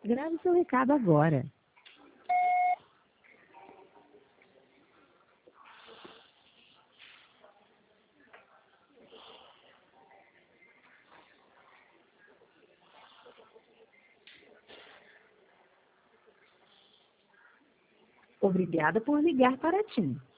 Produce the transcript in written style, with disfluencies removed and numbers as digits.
Grave seu recado agora. Obrigada por ligar para a TIM.